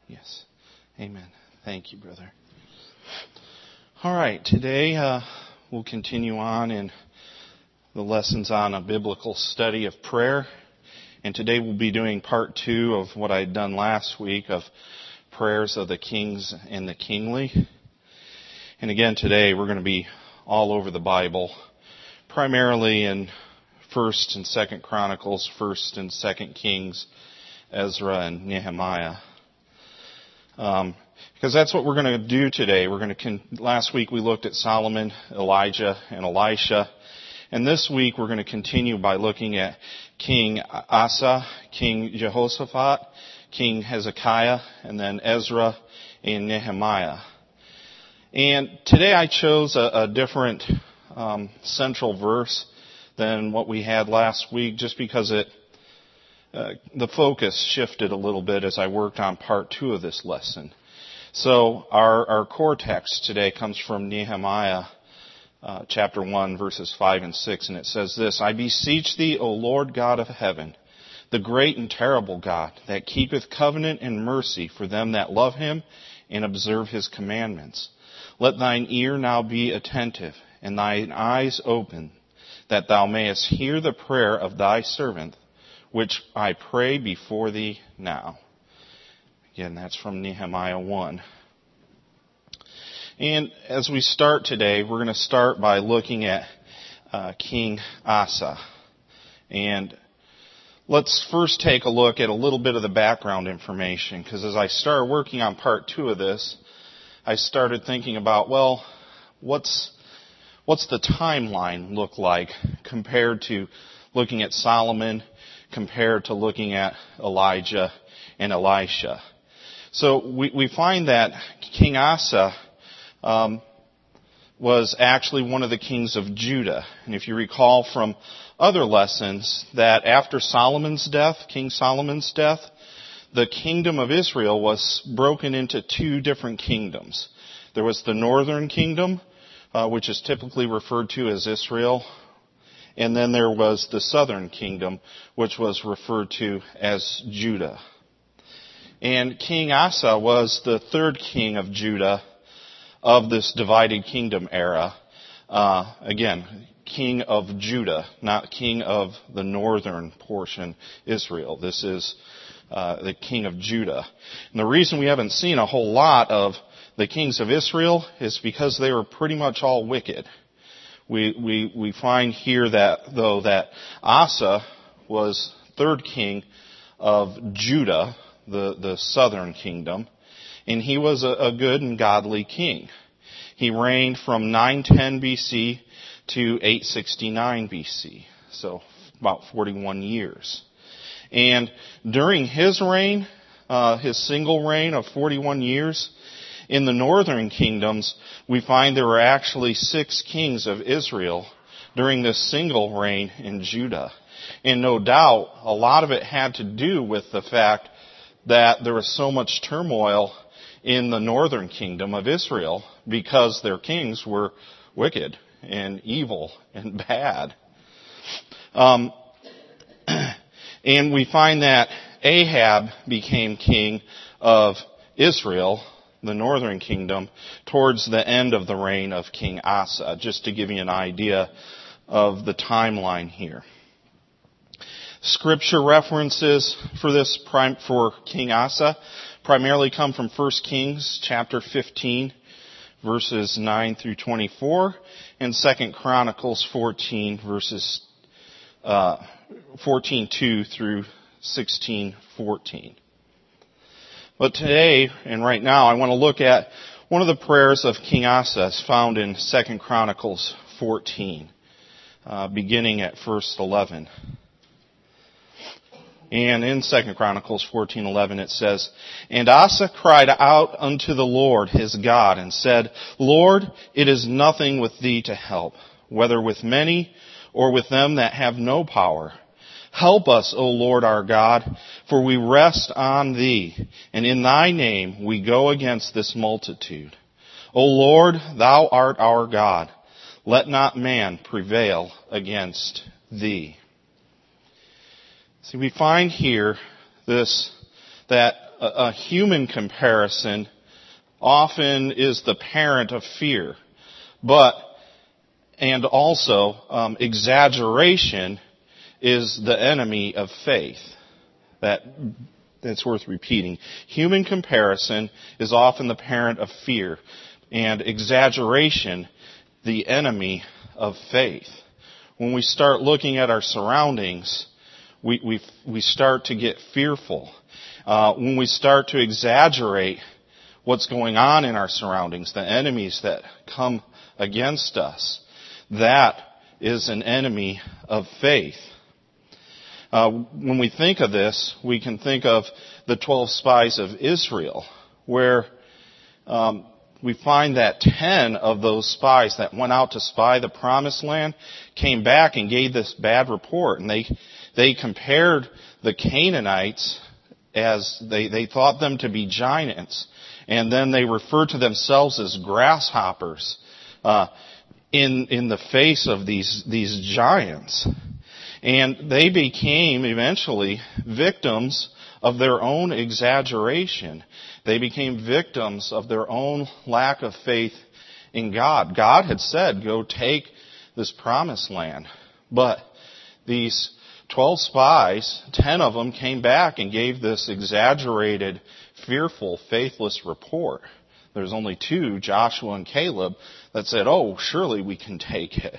Yes. Amen. Thank you, brother. All right. Today we'll continue on in the lessons on a biblical study of prayer. And today we'll be doing part 2 of what I had done last week of prayers of the kings and the kingly. And again today we're going to be all over the Bible, primarily in 1st and 2nd Chronicles, 1st and 2nd Kings, Ezra and Nehemiah. Because that's what we're going to do today. Last week we looked at Solomon, Elijah, and Elisha. And this week we're going to continue by looking at King Asa, King Jehoshaphat, King Hezekiah, and then Ezra and Nehemiah. And today I chose a different central verse than what we had last week, just because the focus shifted a little bit as I worked on part 2 of this lesson. So our core text today comes from Nehemiah chapter 1, verses 5 and 6, and it says this: I beseech thee, O Lord God of heaven, the great and terrible God, that keepeth covenant and mercy for them that love him and observe his commandments. Let thine ear now be attentive, and thine eyes open, that thou mayest hear the prayer of thy servant, which I pray before thee now. Again, that's from Nehemiah 1. And as we start today, we're going to start by looking at King Asa. And let's first take a look at a little bit of the background information, because as I started working on part 2 of this, I started thinking about, well, what's the timeline look like compared to looking at Solomon, compared to looking at Elijah and Elisha. So we find that King Asa was actually one of the kings of Judah. And if you recall from other lessons, that after Solomon's death, King Solomon's death, the kingdom of Israel was broken into 2 different kingdoms. There was the northern kingdom, which is typically referred to as Israel, and then there was the southern kingdom, which was referred to as Judah. And King Asa was the 3rd king of Judah of this divided kingdom era. Again, king of Judah, not king of the northern portion, Israel. This is the king of Judah. And the reason we haven't seen a whole lot of the kings of Israel is because they were pretty much all wicked. We find here that Asa was 3rd king of Judah, the southern kingdom, and he was a good and godly king. He reigned from 910 BC to 869 BC, so about 41 years. And during his reign, his single reign of 41 years, in the northern kingdoms, we find there were actually 6 kings of Israel during this single reign in Judah. And no doubt, a lot of it had to do with the fact that there was so much turmoil in the northern kingdom of Israel because their kings were wicked and evil and bad. And we find that Ahab became king of Israel, the northern kingdom, towards the end of the reign of King Asa, just to give you an idea of the timeline here. Scripture references for King Asa primarily come from 1 Kings chapter 15, verses 9 through 24, and 2 Chronicles 14, verses 14:2 through 16:14. But today, and right now, I want to look at one of the prayers of King Asa as found in 2 Chronicles 14, beginning at verse 11. And in 2 Chronicles 14:11 it says, And Asa cried out unto the Lord his God, and said, Lord, it is nothing with thee to help, whether with many or with them that have no power. Help us, O Lord our God, for we rest on thee, and in thy name we go against this multitude. O Lord, thou art our God. Let not man prevail against thee. See, we find here that a human comparison often is the parent of fear, and also exaggeration is the enemy of faith. That's worth repeating. Human comparison is often the parent of fear, and exaggeration the enemy of faith. When we start looking at our surroundings, we start to get fearful. When we start to exaggerate what's going on in our surroundings, the enemies that come against us, that is an enemy of faith. When we think of this, we can think of the 12 spies of Israel, where we find that 10 of those spies that went out to spy the promised land came back and gave this bad report. And they compared the Canaanites as they thought them to be giants. And then they referred to themselves as grasshoppers in the face of these giants. And they became eventually victims of their own exaggeration. They became victims of their own lack of faith in God. God had said, go take this promised land. But these 12 spies, 10 of them came back and gave this exaggerated, fearful, faithless report. There's only 2, Joshua and Caleb, that said, oh, surely we can take it.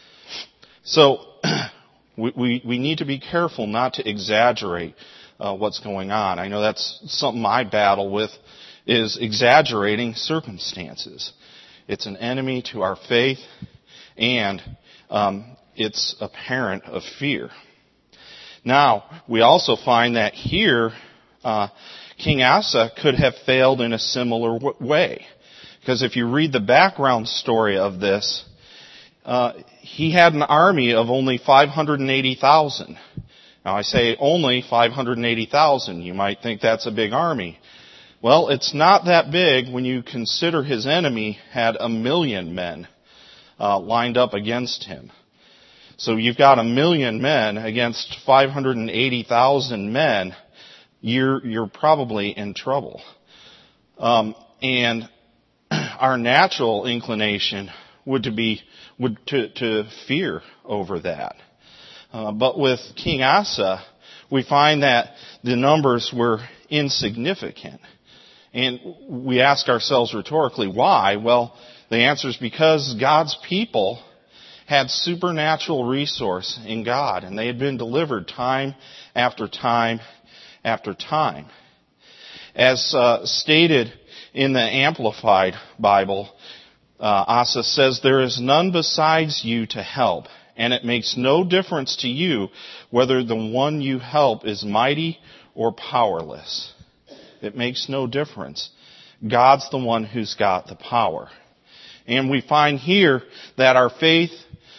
So, we need to be careful not to exaggerate what's going on. I know that's something I battle with, is exaggerating circumstances. It's an enemy to our faith, and it's a parent of fear. Now, we also find that here, King Asa could have failed in a similar way. Because if you read the background story of this, he had an army of only 580,000. Now I say only 580,000. You might think that's a big army. Well, it's not that big when you consider his enemy had 1 million men lined up against him. So you've got 1 million men against 580,000 men. You're probably in trouble. And our natural inclination would to fear over that. But with King Asa, we find that the numbers were insignificant. And we ask ourselves rhetorically, why? Well, the answer is because God's people had supernatural resource in God, and they had been delivered time after time after time. As stated in the Amplified Bible, Asa says, there is none besides you to help, and it makes no difference to you whether the one you help is mighty or powerless. It makes no difference. God's the one who's got the power. And we find here that our faith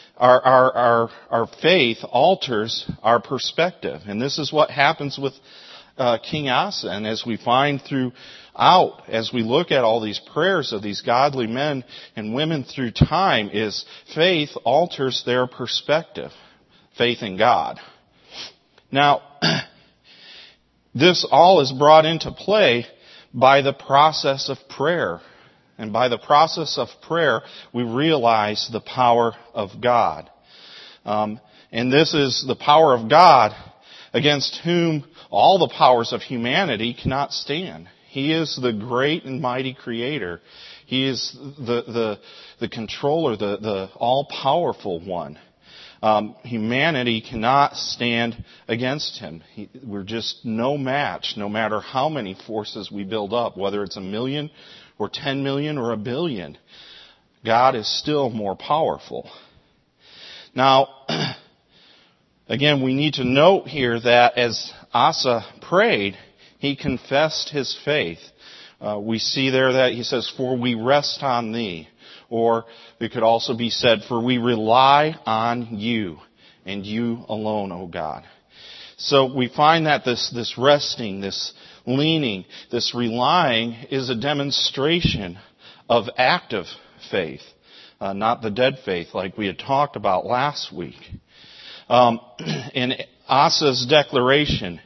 alters our perspective. And this is what happens with King Asa. And as we find throughout, as we look at all these prayers of these godly men and women through time, is faith alters their perspective. Faith in God. Now, this all is brought into play by the process of prayer. And by the process of prayer, we realize the power of God. And this is the power of God against whom all the powers of humanity cannot stand. He is the great and mighty Creator. He is the controller, the all-powerful one. Humanity cannot stand against Him. We're just no match, no matter how many forces we build up, whether it's 1 million or 10 million or 1 billion. God is still more powerful. Now, again, we need to note here that as Asa prayed, he confessed his faith. We see there that he says, "For we rest on thee." Or it could also be said, "For we rely on you and you alone, O God." So we find that this resting, this leaning, this relying is a demonstration of active faith, not the dead faith like we had talked about last week. In Asa's declaration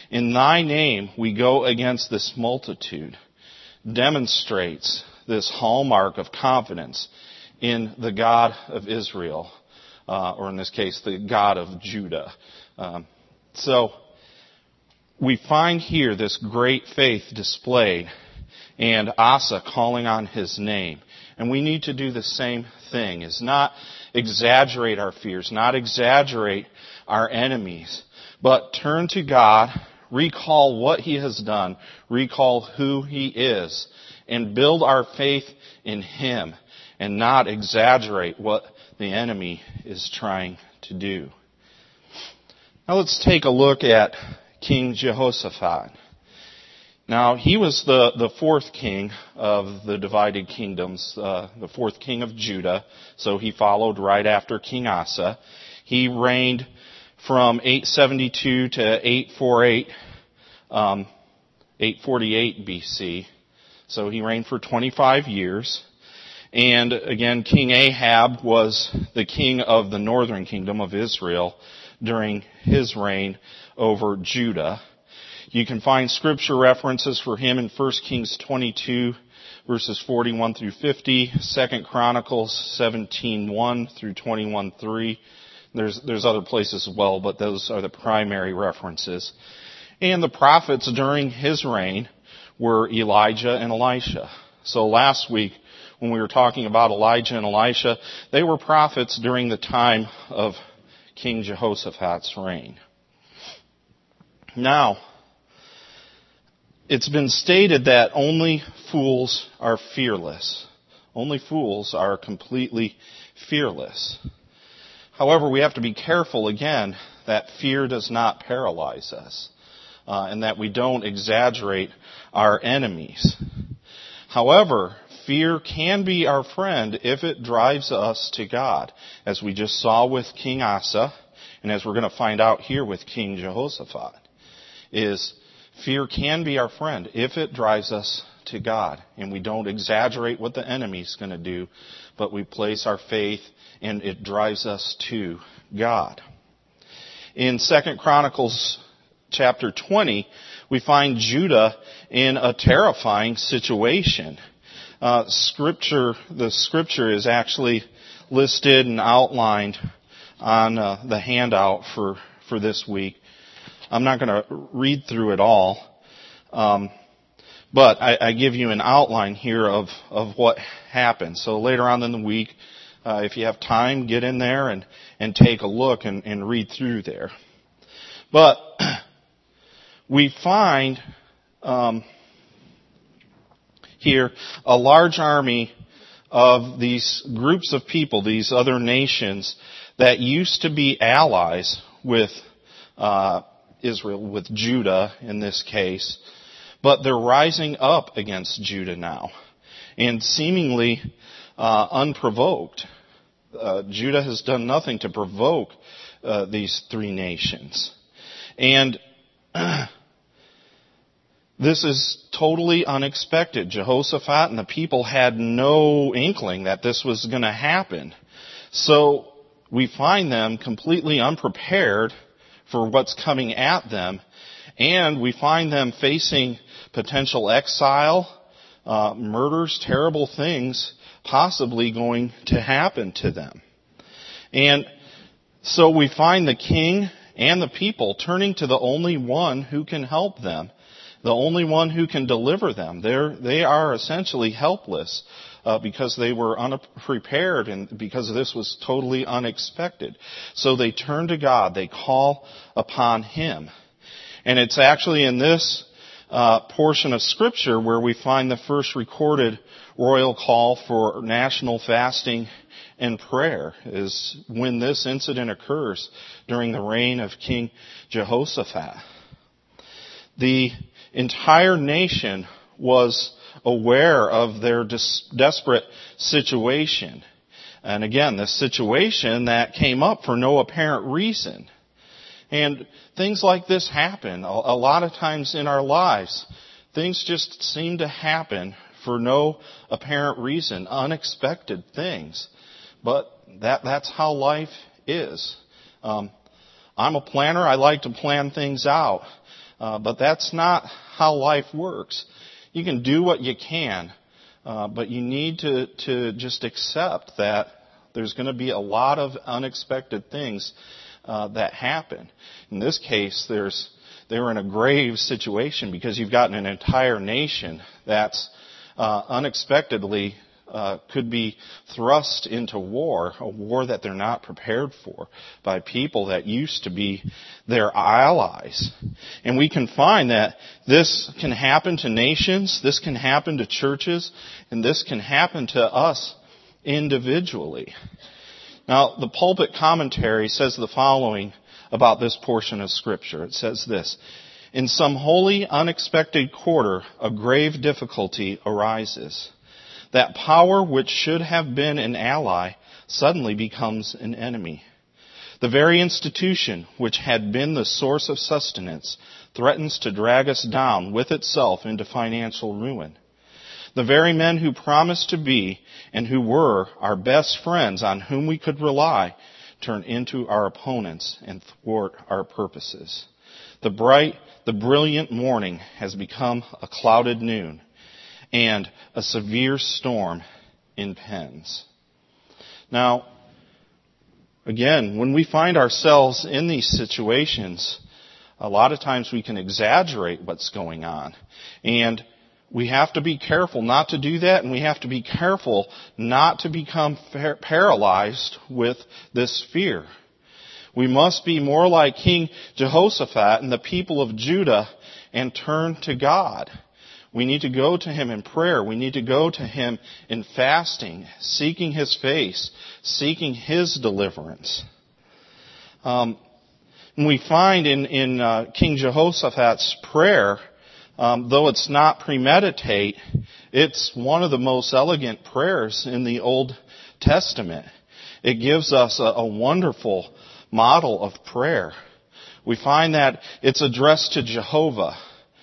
In thy name we go against this multitude, demonstrates this hallmark of confidence in the God of Israel, or in this case, the God of Judah. So we find here this great faith displayed and Asa calling on his name. And we need to do the same thing, is not exaggerate our fears, not exaggerate our enemies, but turn to God, recall what He has done, recall who He is, and build our faith in Him, and not exaggerate what the enemy is trying to do. Now let's take a look at King Jehoshaphat. Now, he was the fourth king of the divided kingdoms, the fourth king of Judah, so he followed right after King Asa. He reigned from 872 to 848 BC, so he reigned for 25 years. And again, King Ahab was the king of the northern kingdom of Israel during his reign over Judah. You can find scripture references for him in 1 Kings 22, verses 41 through 50, 2 Chronicles 17:1 through 21:3. There's other places as well, but those are the primary references. And the prophets during his reign were Elijah and Elisha. So last week, when we were talking about Elijah and Elisha, they were prophets during the time of King Jehoshaphat's reign. Now, it's been stated that only fools are fearless. Only fools are completely fearless. However, we have to be careful, again, that fear does not paralyze us, and that we don't exaggerate our enemies. However, fear can be our friend if it drives us to God, as we just saw with King Asa, and as we're going to find out here with King Jehoshaphat, is fear can be our friend if it drives us to God, and we don't exaggerate what the enemy's going to do, but we place our faith and it drives us to God. In 2 Chronicles chapter 20, we find Judah in a terrifying situation. The scripture is actually listed and outlined on the handout for this week. I'm not going to read through it all, but I give you an outline here of what happened. So later on in the week, if you have time, get in there and take a look and read through there. But we find here a large army of these groups of people, these other nations that used to be allies with Israel, with Judah in this case, but they're rising up against Judah now, and seemingly unprovoked. Judah has done nothing to provoke these three nations. And this is totally unexpected. Jehoshaphat and the people had no inkling that this was going to happen. So we find them completely unprepared for what's coming at them, and we find them facing potential exile, murders, terrible things possibly going to happen to them. And so we find the king and the people turning to the only one who can help them, the only one who can deliver them. They are essentially helpless because they were unprepared and because this was totally unexpected. So they turn to God. They call upon Him. And it's actually in this portion of Scripture where we find the first recorded royal call for national fasting and prayer, is when this incident occurs during the reign of King Jehoshaphat. The entire nation was aware of their desperate situation. And again, this situation that came up for no apparent reason. And things like this happen a lot of times in our lives. Things just seem to happen for no apparent reason, unexpected things. But that's how life is. I'm a planner. I like to plan things out. But that's not how life works. You can do what you can, but you need to just accept that there's going to be a lot of unexpected things that happen. In this case, they were in a grave situation because you've got an entire nation that's unexpectedly could be thrust into war, a war that they're not prepared for, by people that used to be their allies. And we can find that this can happen to nations, this can happen to churches, and this can happen to us individually. Now, the pulpit commentary says the following about this portion of Scripture. It says this: in some wholly unexpected quarter, a grave difficulty arises. That power which should have been an ally suddenly becomes an enemy. The very institution which had been the source of sustenance threatens to drag us down with itself into financial ruin. The very men who promised to be and who were our best friends on whom we could rely turn into our opponents and thwart our purposes. The brilliant morning has become a clouded noon, and a severe storm impends. Now, again, when we find ourselves in these situations, a lot of times we can exaggerate what's going on. And we have to be careful not to do that, and we have to be careful not to become paralyzed with this fear. We must be more like King Jehoshaphat and the people of Judah and turn to God. We need to go to Him in prayer. We need to go to Him in fasting, seeking His face, seeking His deliverance. And we find in King Jehoshaphat's prayer, though it's not premeditate, it's one of the most elegant prayers in the Old Testament. It gives us a wonderful model of prayer. We find that it's addressed to Jehovah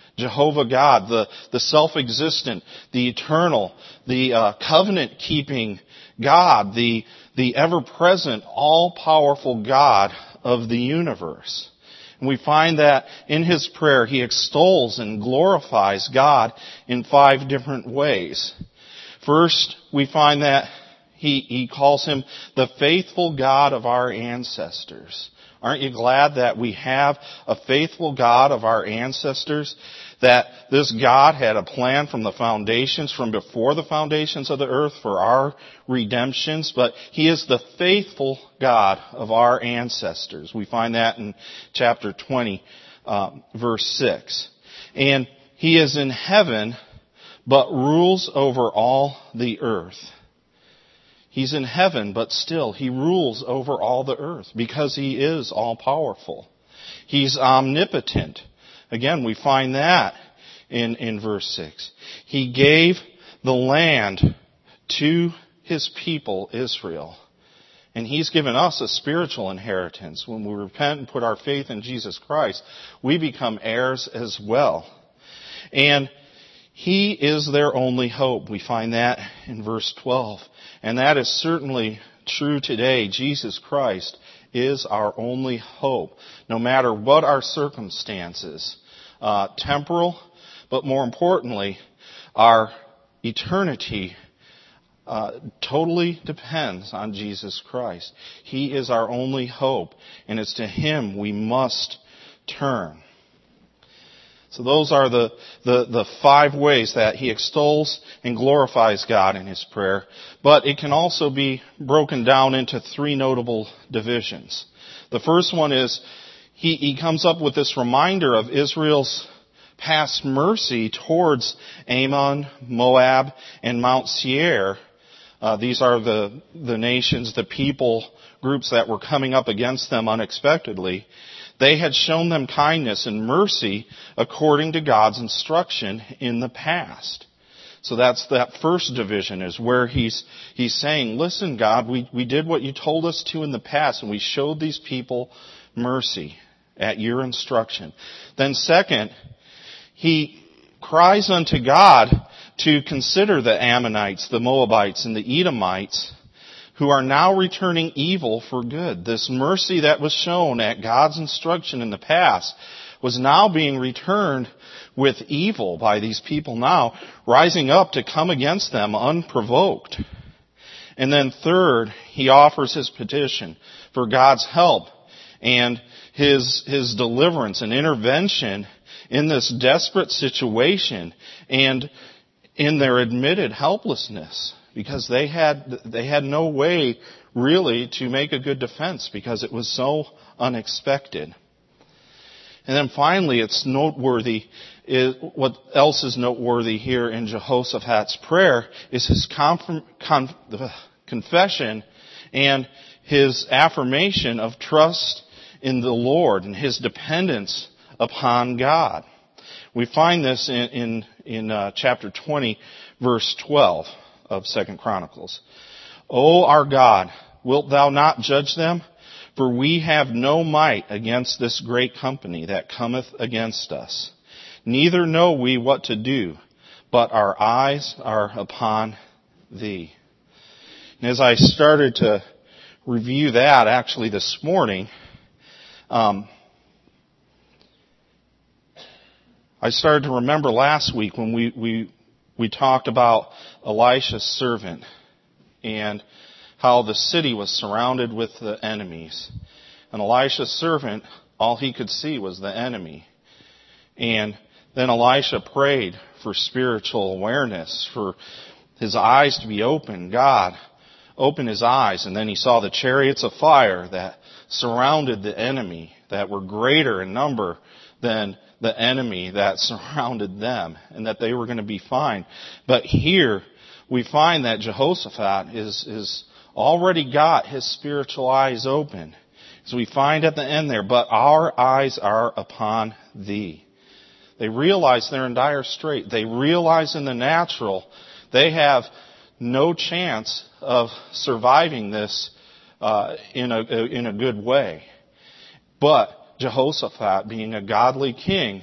God, the self-existent, the eternal, the covenant-keeping God, the ever-present, all-powerful God of the universe. And we find that in his prayer he extols and glorifies God in 5 different ways. First, we find that he calls Him the faithful God of our ancestors. Aren't you glad that we have a faithful God of our ancestors? That this God had a plan from before the foundations of the earth for our redemptions, but He is the faithful God of our ancestors. We find that in chapter 20, verse 6. And He is in heaven, but rules over all the earth. He's in heaven, but still He rules over all the earth because He is all-powerful. He's omnipotent. Again, we find that in verse 6. He gave the land to His people, Israel. And He's given us a spiritual inheritance. When we repent and put our faith in Jesus Christ, we become heirs as well. And He is their only hope. We find that in verse 12. And that is certainly true today. Jesus Christ is our only hope, no matter what our circumstances, temporal, but more importantly, our eternity totally depends on Jesus Christ. He is our only hope, and it's to Him we must turn. So those are the 5 ways that he extols and glorifies God in his prayer. But it can also be broken down into 3 notable divisions. The first one is he comes up with this reminder of Israel's past mercy towards Ammon, Moab, and Mount Seir. These are the nations, the people groups that were coming up against them unexpectedly. They had shown them kindness and mercy according to God's instruction in the past. So that's that first division, is where he's saying, listen, God, we did what you told us to in the past, and we showed these people mercy at your instruction. Then second, he cries unto God to consider the Ammonites, the Moabites, and the Edomites, who are now returning evil for good. This mercy that was shown at God's instruction in the past, was now being returned with evil by these people now, rising up to come against them unprovoked. And then third, he offers his petition for God's help and his deliverance and intervention in this desperate situation and in their admitted helplessness, because they had no way really to make a good defense because it was so unexpected. And then finally, it's noteworthy, what else is noteworthy here in Jehoshaphat's prayer is his confession and his affirmation of trust in the Lord and his dependence upon God. We find this in chapter 20, verse 12 of 2 Chronicles. O our God, wilt thou not judge them? For we have no might against this great company that cometh against us. Neither know we what to do, but our eyes are upon thee. And as I started to review that actually this morning, I started to remember last week when we talked about Elisha's servant and how the city was surrounded with the enemies. And Elisha's servant, all he could see was the enemy. And then Elisha prayed for spiritual awareness, for his eyes to be open. God, open his eyes. And then he saw the chariots of fire that surrounded the enemy, that were greater in number than the enemy that surrounded them, and that they were going to be fine. But here we find that Jehoshaphat is already got his spiritual eyes open. So we find at the end there, but our eyes are upon thee. They realize they're in dire strait. They realize in the natural they have no chance of surviving this in a good way. But Jehoshaphat, being a godly king,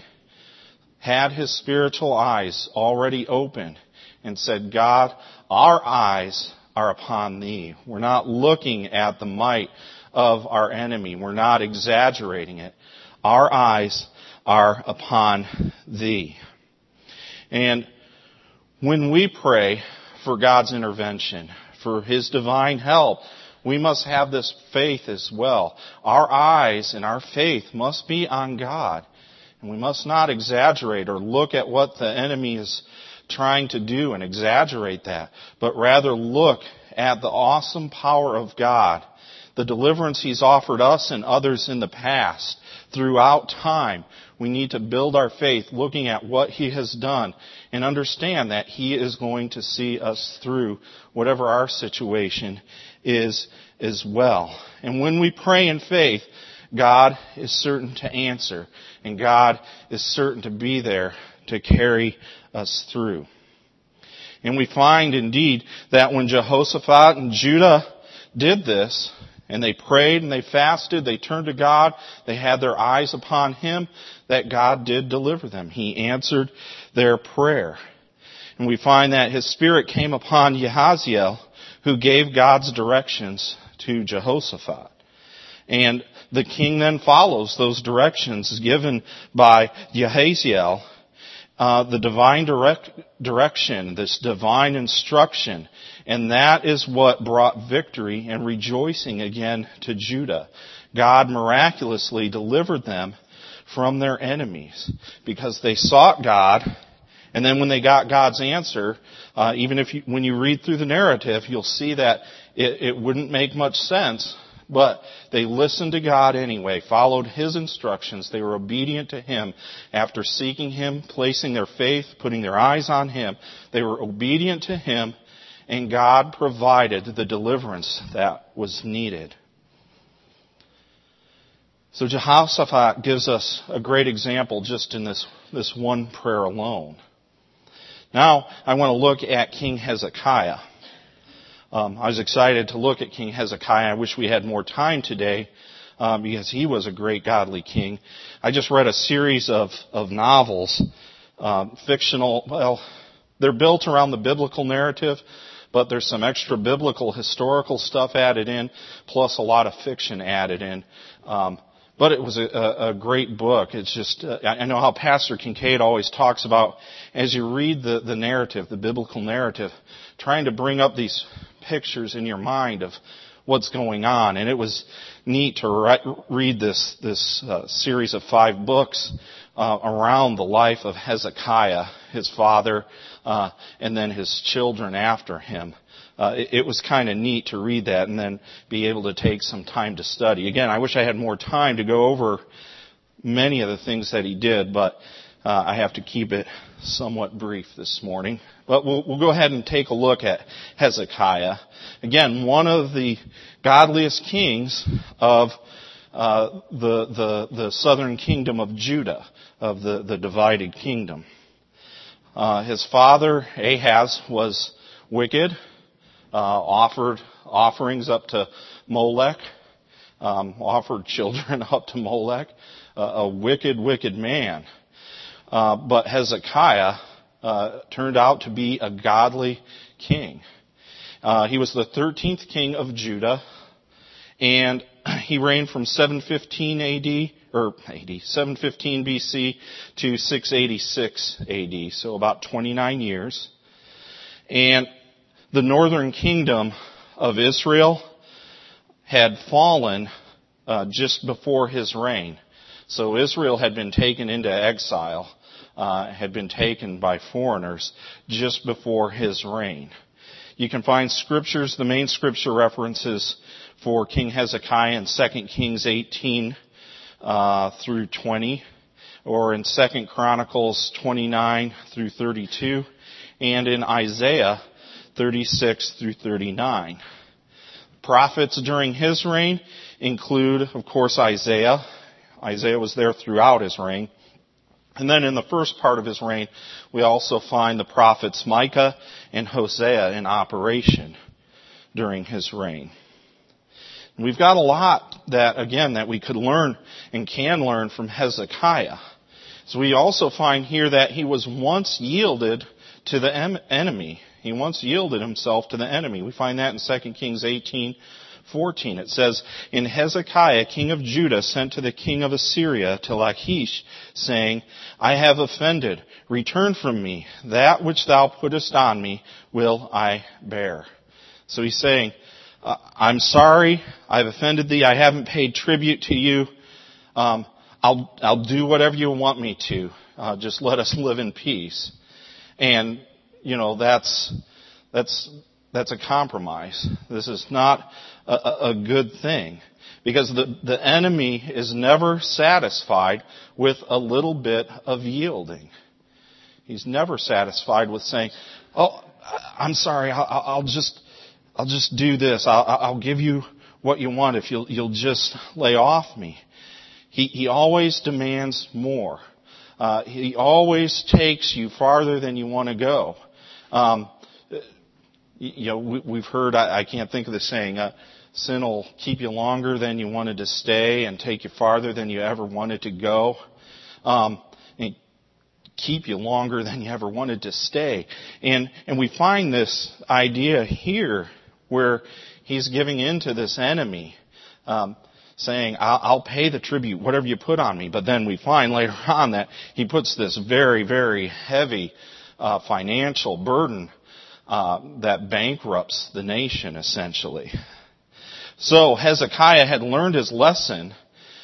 had his spiritual eyes already open and said, God, our eyes are upon thee. We're not looking at the might of our enemy. We're not exaggerating it. Our eyes are upon thee. And when we pray for God's intervention, for his divine help, we must have this faith as well. Our eyes and our faith must be on God. And we must not exaggerate or look at what the enemy is trying to do and exaggerate that, but rather look at the awesome power of God, the deliverance he's offered us and others in the past. Throughout time, we need to build our faith looking at what he has done and understand that he is going to see us through whatever our situation is as well. And when we pray in faith, God is certain to answer, and God is certain to be there to carry us through. And we find indeed that when Jehoshaphat and Judah did this, and they prayed and they fasted, they turned to God, they had their eyes upon him, that God did deliver them. He answered their prayer. And we find that his spirit came upon Yahaziel, who gave God's directions to Jehoshaphat. And the king then follows those directions given by Yahaziel, the divine direction, this divine instruction. And that is what brought victory and rejoicing again to Judah. God miraculously delivered them from their enemies because they sought God. And then when they got God's answer, even when you read through the narrative, you'll see that it wouldn't make much sense. But they listened to God anyway, followed his instructions. They were obedient to him after seeking him, placing their faith, putting their eyes on him. They were obedient to him, and God provided the deliverance that was needed. So Jehoshaphat gives us a great example just in this one prayer alone. Now I want to look at King Hezekiah. I was excited to look at King Hezekiah. I wish we had more time today because he was a great godly king. I just read a series of novels, fictional. Well, they're built around the biblical narrative, but there's some extra biblical historical stuff added in, plus a lot of fiction added in. But it was a great book. It's just, I know how Pastor Kincaid always talks about, as you read the narrative, the biblical narrative, trying to bring up these pictures in your mind of what's going on. And it was neat to read this series of 5 books around the life of Hezekiah, his father, and then his children after him. It was kind of neat to read that and then be able to take some time to study. Again, I wish I had more time to go over many of the things that he did, but I have to keep it somewhat brief this morning. But we'll go ahead and take a look at Hezekiah. Again, one of the godliest kings of the southern kingdom of Judah, of the divided kingdom. His father, Ahaz, was wicked. Offered offerings up to Molech, offered children up to Molech, a wicked, wicked man. But Hezekiah turned out to be a godly king. He was the 13th king of Judah, and he reigned from 715 715 BC to 686 AD, so about 29 years. And the northern kingdom of Israel had fallen just before his reign. So Israel had been taken into exile, had been taken by foreigners just before his reign. You can find scriptures, the main scripture references for King Hezekiah in 2 Kings 18 through 20, or in 2 Chronicles 29 through 32, and in Isaiah 36 through 39. Prophets during his reign include, of course, Isaiah. Isaiah was there throughout his reign. And then in the first part of his reign, we also find the prophets Micah and Hosea in operation during his reign. And we've got a lot that we could learn and can learn from Hezekiah. So we also find here that he was once yielded to the enemy. He once yielded himself to the enemy. We find that in 2 Kings 18:14. It says, "And Hezekiah, king of Judah, sent to the king of Assyria, to Lachish, saying, I have offended. Return from me. That which thou puttest on me will I bear." So he's saying, I'm sorry. I've offended thee. I haven't paid tribute to you. I'll do whatever you want me to. Just let us live in peace. And that's a compromise. This is not a good thing, because the enemy is never satisfied with a little bit of yielding. He's never satisfied with saying, "Oh, I'm sorry. I'll just do this. I'll give you what you want if you'll just lay off me." He always demands more. He always takes you farther than you want to go. We've heard, I can't think of the saying, sin will keep you longer than you wanted to stay and take you farther than you ever wanted to go. And keep you longer than you ever wanted to stay. And we find this idea here where he's giving in to this enemy, saying, I'll pay the tribute, whatever you put on me. But then we find later on that he puts this very, very heavy financial burden that bankrupts the nation, essentially. So Hezekiah had learned his lesson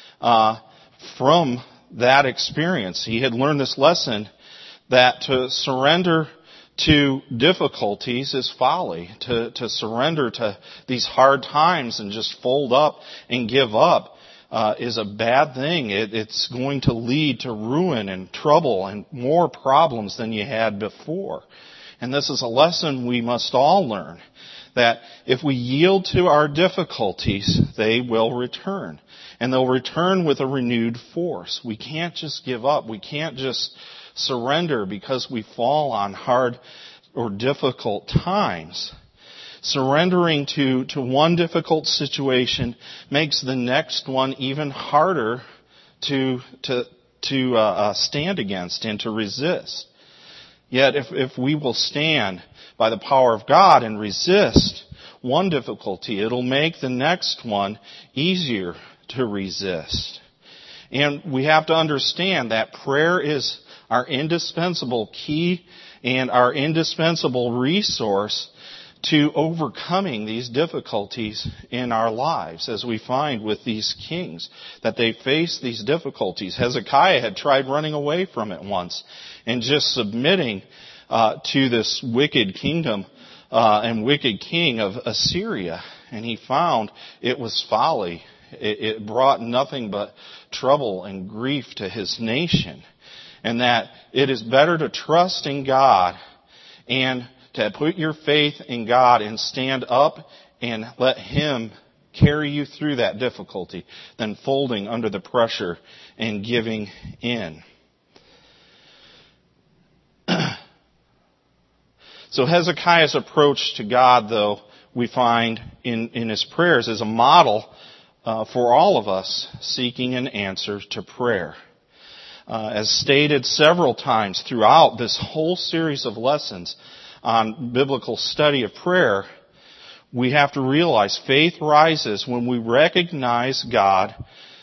from that experience. He had learned this lesson that to surrender to difficulties is folly. To surrender to these hard times and just fold up and give up is a bad thing. It's going to lead to ruin and trouble and more problems than you had before. And this is a lesson we must all learn, that if we yield to our difficulties, they will return. And they'll return with a renewed force. We can't just give up. We can't just surrender because we fall on hard or difficult times. Surrendering to one difficult situation makes the next one even harder to stand against and to resist. Yet if we will stand by the power of God and resist one difficulty, it'll make the next one easier to resist. And we have to understand that prayer is our indispensable key and our indispensable resource to overcoming these difficulties in our lives, as we find with these kings, that they face these difficulties. Hezekiah had tried running away from it once and just submitting to this wicked kingdom and wicked king of Assyria, and he found it was folly. It brought nothing but trouble and grief to his nation, and that it is better to trust in God and to put your faith in God and stand up and let Him carry you through that difficulty than folding under the pressure and giving in. So Hezekiah's approach to God, though, we find in his prayers is a model for all of us seeking an answer to prayer. As stated several times throughout this whole series of lessons on biblical study of prayer, we have to realize faith rises when we recognize God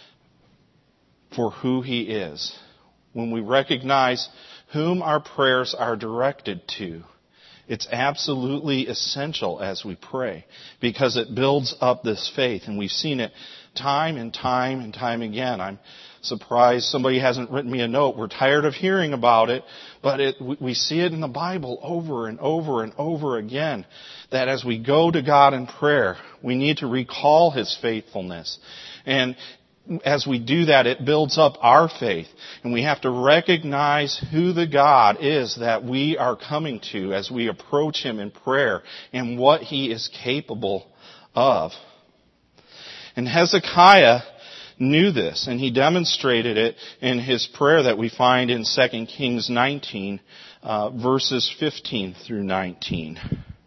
for who He is. When we recognize whom our prayers are directed to. It's absolutely essential as we pray because it builds up this faith, and we've seen it time and time and time again. I'm surprised somebody hasn't written me a note. We're tired of hearing about it, but we see it in the Bible over and over and over again, that as we go to God in prayer, we need to recall His faithfulness. And as we do that, it builds up our faith. And we have to recognize who the God is that we are coming to as we approach Him in prayer and what He is capable of. And Hezekiah knew this, and he demonstrated it in his prayer that we find in 2 Kings 19, verses 15 through 19.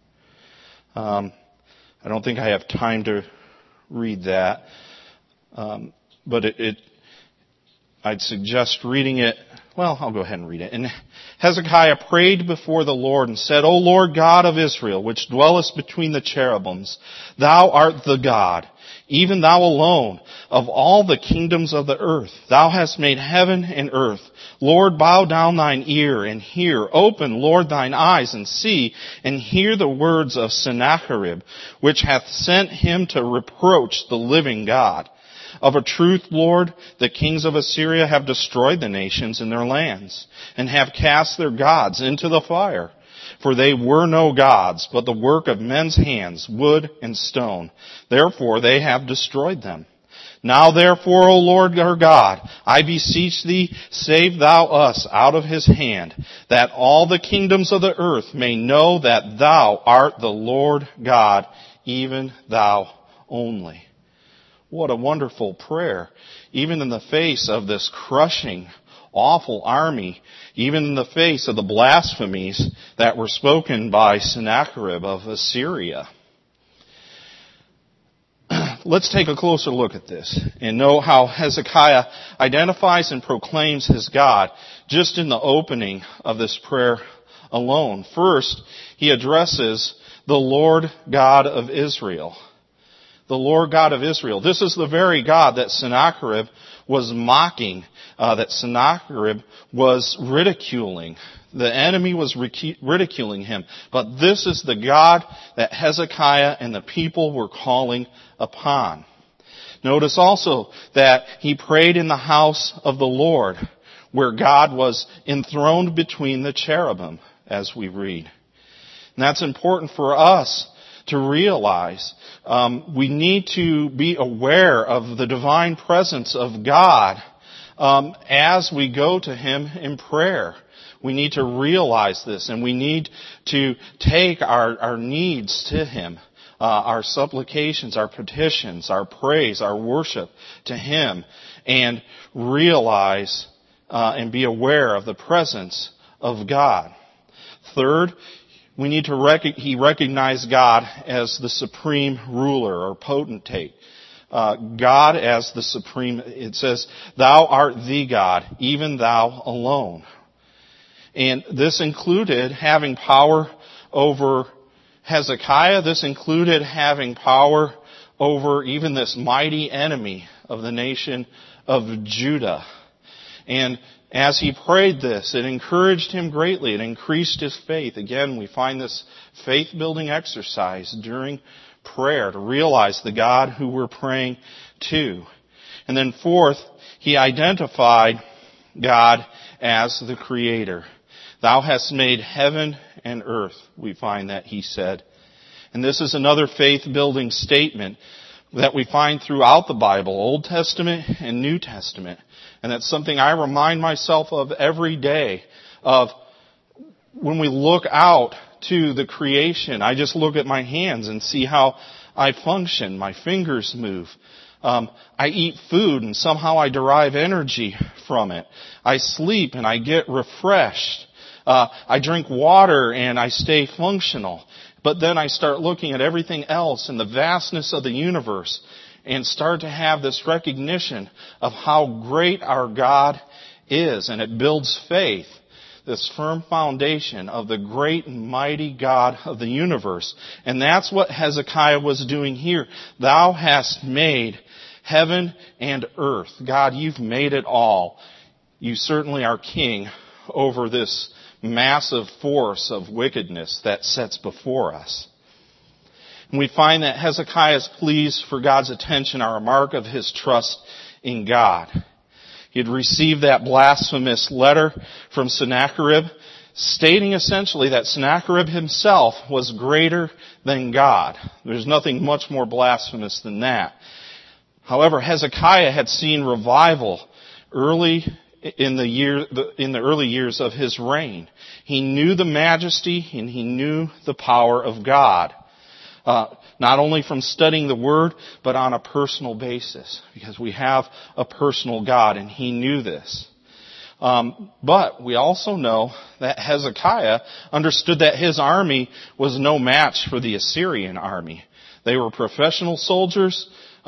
I don't think I have time to read that. But I'd suggest reading it. Well, I'll go ahead and read it. And Hezekiah prayed before the Lord and said, O Lord God of Israel, which dwellest between the cherubims, Thou art the God, even Thou alone, of all the kingdoms of the earth. Thou hast made heaven and earth. Lord, bow down Thine ear and hear. Open, Lord, Thine eyes and see, and hear the words of Sennacherib, which hath sent him to reproach the living God. Of a truth, Lord, the kings of Assyria have destroyed the nations in their lands, and have cast their gods into the fire. For they were no gods, but the work of men's hands, wood and stone. Therefore they have destroyed them. Now therefore, O Lord our God, I beseech Thee, save Thou us out of his hand, that all the kingdoms of the earth may know that Thou art the Lord God, even Thou only. What a wonderful prayer. Even in the face of this crushing, awful army, even in the face of the blasphemies that were spoken by Sennacherib of Assyria. Let's take a closer look at this and know how Hezekiah identifies and proclaims his God just in the opening of this prayer alone. First, he addresses the Lord God of Israel. The Lord God of Israel. This is the very God that Sennacherib was mocking, that Sennacherib was ridiculing. The enemy was ridiculing him. But this is the God that Hezekiah and the people were calling upon. Notice also that he prayed in the house of the Lord, where God was enthroned between the cherubim, as we read. And that's important for us to realize. We need to be aware of the divine presence of God as we go to Him in prayer. We need to realize this, and we need to take our needs to Him, our supplications, our petitions, our praise, our worship to Him, and realize and be aware of the presence of God. Third, we need to he recognized God as the supreme ruler or potentate. God as the supreme, it says, Thou art the God, even Thou alone. And this included having power over Hezekiah. This included having power over even this mighty enemy of the nation of Judah. And as he prayed this, it encouraged him greatly. It increased his faith. Again, we find this faith-building exercise during prayer to realize the God who we're praying to. And then fourth, he identified God as the Creator. Thou hast made heaven and earth, we find that he said. And this is another faith-building statement that we find throughout the Bible, Old Testament and New Testament. And that's something I remind myself of every day, of when we look out to the creation. I just look at my hands and see how I function. My fingers move. I eat food and somehow I derive energy from it. I sleep and I get refreshed. I drink water and I stay functional. But then I start looking at everything else and the vastness of the universe and start to have this recognition of how great our God is. And it builds faith, this firm foundation of the great and mighty God of the universe. And that's what Hezekiah was doing here. Thou hast made heaven and earth. God, you've made it all. You certainly are king over this massive force of wickedness that sets before us. And we find that Hezekiah's pleas for God's attention are a mark of his trust in God. He had received that blasphemous letter from Sennacherib, stating essentially that Sennacherib himself was greater than God. There's nothing much more blasphemous than that. However, Hezekiah had seen revival early in the early years of his reign. He knew the majesty and he knew the power of God. Not only from studying the Word, but on a personal basis. Because we have a personal God and he knew this. But we also know that Hezekiah understood that his army was no match for the Assyrian army. They were professional soldiers.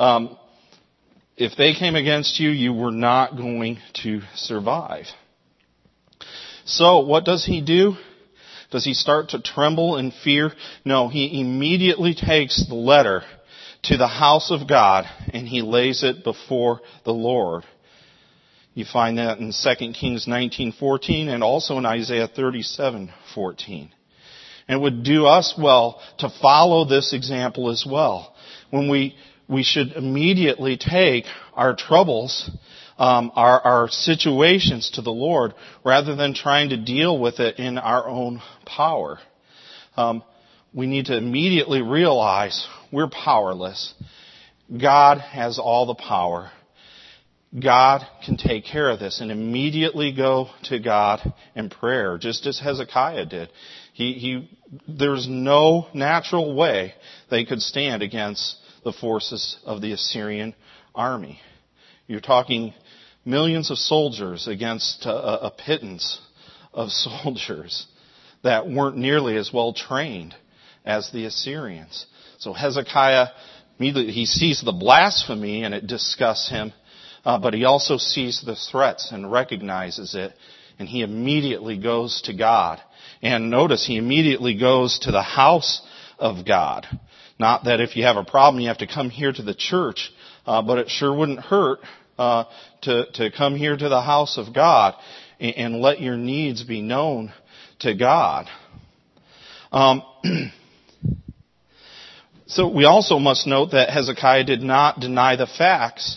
If they came against you, you were not going to survive. So what does he do? Does he start to tremble in fear? No, he immediately takes the letter to the house of God and he lays it before the Lord. You find that in 2 Kings 19:14 and also in Isaiah 37:14. And it would do us well to follow this example as well. When we should immediately take our troubles, our situations to the Lord, rather than trying to deal with it in our own power. We need to immediately realize we're powerless. God has all the power. God can take care of this, and immediately go to God in prayer, just as Hezekiah did. There's no natural way they could stand against the forces of the Assyrian army. You're talking millions of soldiers against a pittance of soldiers that weren't nearly as well trained as the Assyrians. So Hezekiah, immediately he sees the blasphemy and it disgusts him, but he also sees the threats and recognizes it, and he immediately goes to God. And notice, he immediately goes to the house of God. Not that if you have a problem you have to come here to the church, but it sure wouldn't hurt to come here to the house of God and let your needs be known to God. So we also must note that Hezekiah did not deny the facts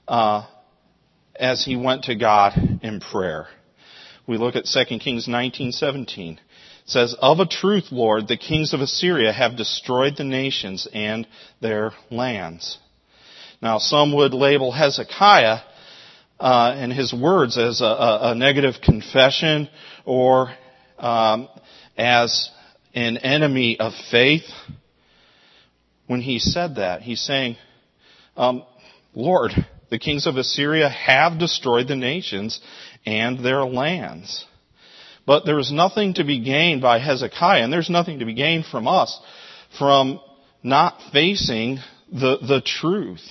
as he went to God in prayer. We look at 2 Kings 19:17. It says, "Of a truth, Lord, the kings of Assyria have destroyed the nations and their lands." Now, some would label Hezekiah and his words as a negative confession or as an enemy of faith. When he said that, he's saying, Lord, the kings of Assyria have destroyed the nations and their lands. But there is nothing to be gained by Hezekiah, and there's nothing to be gained from us from not facing the truth.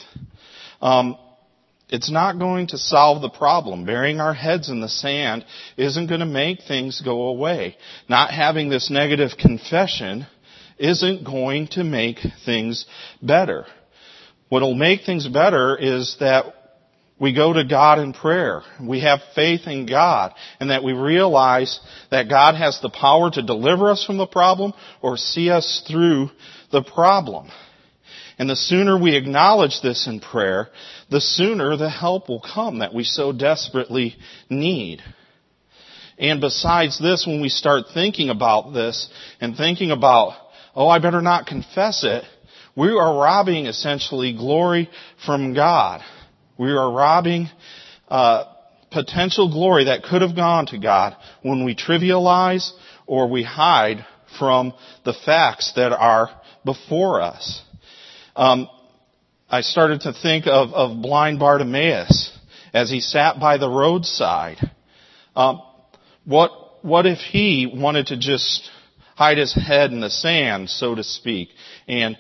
It's not going to solve the problem. Burying our heads in the sand isn't going to make things go away. Not having this negative confession isn't going to make things better. What will make things better is that We go to God in prayer. We have faith in God, and that we realize that God has the power to deliver us from the problem or see us through the problem. And the sooner we acknowledge this in prayer, the sooner the help will come that we so desperately need. And besides this, when we start thinking about this and thinking about, I better not confess it, we are robbing essentially glory from God. We are robbing potential glory that could have gone to God when we trivialize or we hide from the facts that are before us. I started to think of blind Bartimaeus as he sat by the roadside. What if he wanted to just hide his head in the sand, so to speak, and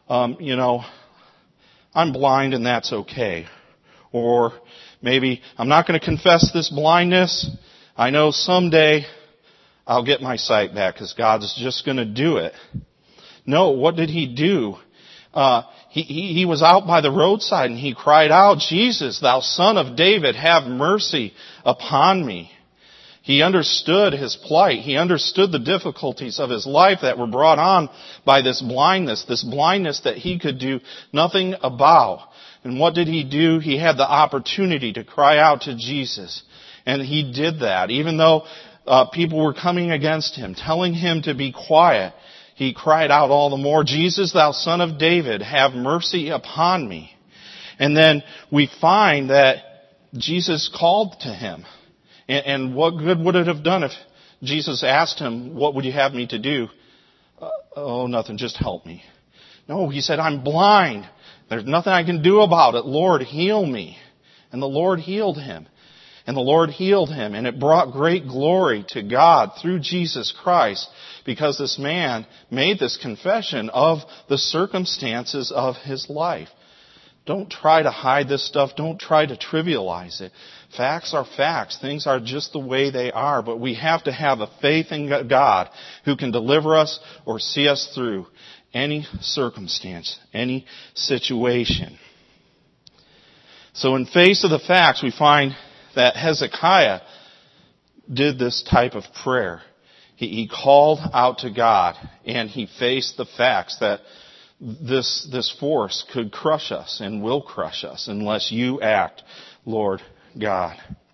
I'm blind and that's okay. Or maybe I'm not going to confess this blindness. I know someday I'll get my sight back because God's just going to do it. No, what did he do? He was out by the roadside and he cried out, Jesus, thou son of David, have mercy upon me. He understood his plight. He understood the difficulties of his life that were brought on by this blindness that he could do nothing about. And what did he do? He had the opportunity to cry out to Jesus. And he did that. Even though people were coming against him, telling him to be quiet, he cried out all the more, Jesus, thou son of David, have mercy upon me. And then we find that Jesus called to him. And what good would it have done if Jesus asked him, what would you have me to do? Nothing, just help me. No, he said, I'm blind. There's nothing I can do about it. Lord, heal me. And the Lord healed him. And the Lord healed him. And it brought great glory to God through Jesus Christ because this man made this confession of the circumstances of his life. Don't try to hide this stuff. Don't try to trivialize it. Facts are facts. Things are just the way they are. But we have to have a faith in God who can deliver us or see us through any circumstance, any situation. So in face of the facts, we find that Hezekiah did this type of prayer. He called out to God and he faced the facts that this force could crush us and will crush us unless you act, Lord God.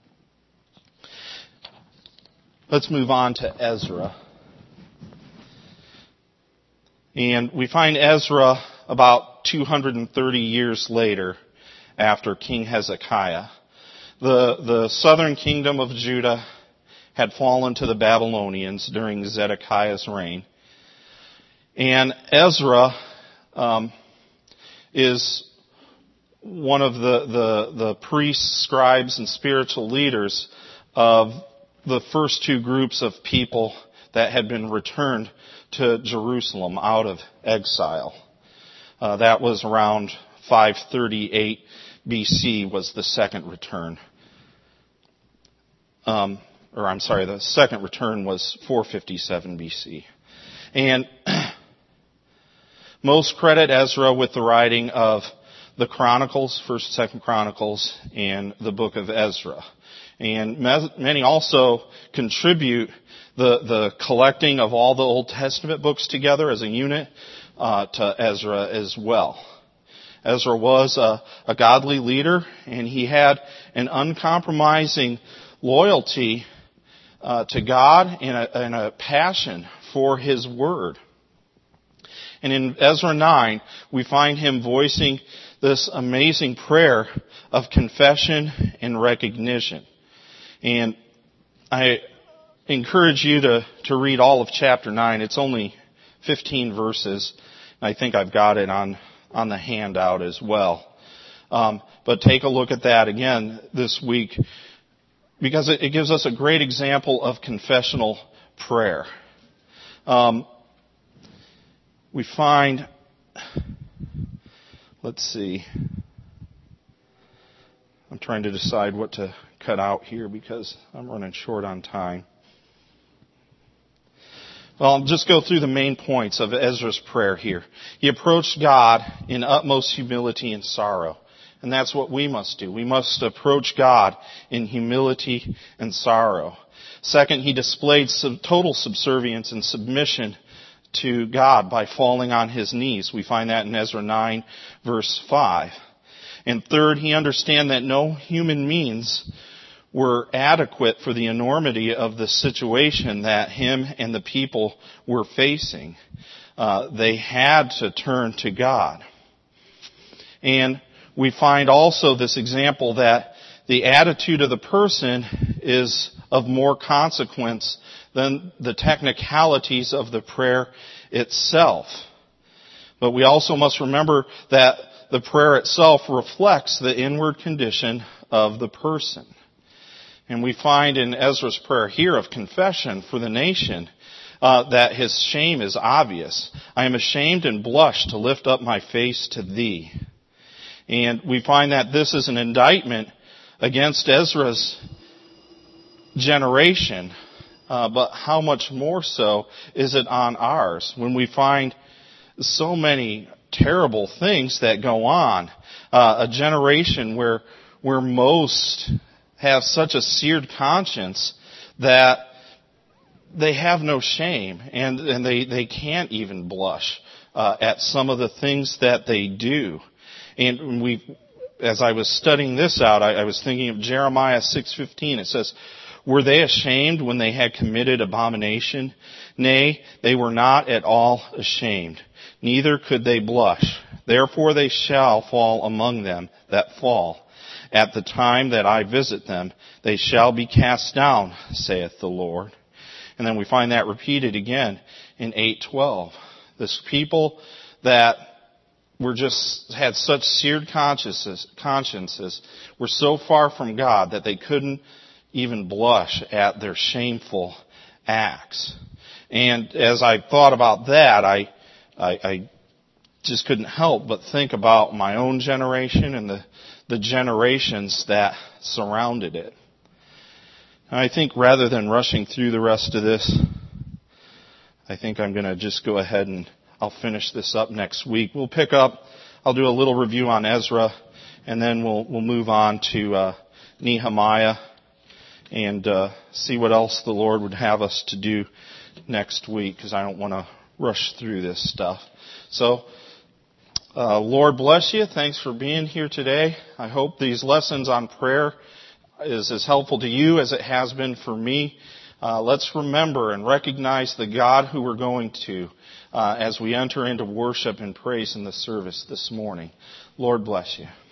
Let's move on to Ezra. And we find Ezra about 230 years later after King Hezekiah. The southern kingdom of Judah had fallen to the Babylonians during Zedekiah's reign. And Ezra is one of the priests, scribes, and spiritual leaders of the first two groups of people that had been returned to Jerusalem out of exile. That was around 538 BC was the second return. The second return was 457 BC. And most credit Ezra with the writing of the Chronicles, 1st and 2nd Chronicles, and the book of Ezra. And many also contribute the collecting of all the Old Testament books together as a unit to Ezra as well. Ezra was a godly leader, and he had an uncompromising loyalty to God and a passion for His Word. And in Ezra 9, we find him voicing this amazing prayer of confession and recognition. And I encourage you to read all of chapter 9. It's only 15 verses. I think I've got it on the handout as well. But take a look at that again this week because it gives us a great example of confessional prayer. We find, let's see, I'm trying to decide what to cut out here because I'm running short on time. Well, I'll just go through the main points of Ezra's prayer here. He approached God in utmost humility and sorrow. And that's what we must do. We must approach God in humility and sorrow. Second, he displayed total subservience and submission to God by falling on his knees. We find that in Ezra 9, verse 5. And third, he understood that no human means were adequate for the enormity of the situation that him and the people were facing. They had to turn to God. And we find also this example that the attitude of the person is of more consequence than the technicalities of the prayer itself. But we also must remember that the prayer itself reflects the inward condition of the person. And we find in Ezra's prayer here of confession for the nation that his shame is obvious. I am ashamed and blush to lift up my face to thee. And we find that this is an indictment against Ezra's generation, but how much more so is it on ours when we find so many terrible things that go on. A generation where most have such a seared conscience that they have no shame and they can't even blush at some of the things that they do. And as I was studying this out, I was thinking of Jeremiah 6:15. It says, "Were they ashamed when they had committed abomination? Nay, they were not at all ashamed, neither could they blush. Therefore they shall fall among them that fall. At the time that I visit them, they shall be cast down, saith the Lord." And then we find that repeated again in 8:12. This people that had such seared consciences, were so far from God that they couldn't even blush at their shameful acts. And as I thought about that, I just couldn't help but think about my own generation and the generations that surrounded it. And I think rather than rushing through the rest of this, I think I'm going to just go ahead and I'll finish this up next week. We'll pick up, I'll do a little review on Ezra, and then we'll move on to Nehemiah and see what else the Lord would have us to do next week, because I don't want to rush through this stuff. So, Lord bless you. Thanks for being here today. I hope these lessons on prayer is as helpful to you as it has been for me. Let's remember and recognize the God who we're going to as we enter into worship and praise in the service this morning. Lord bless you.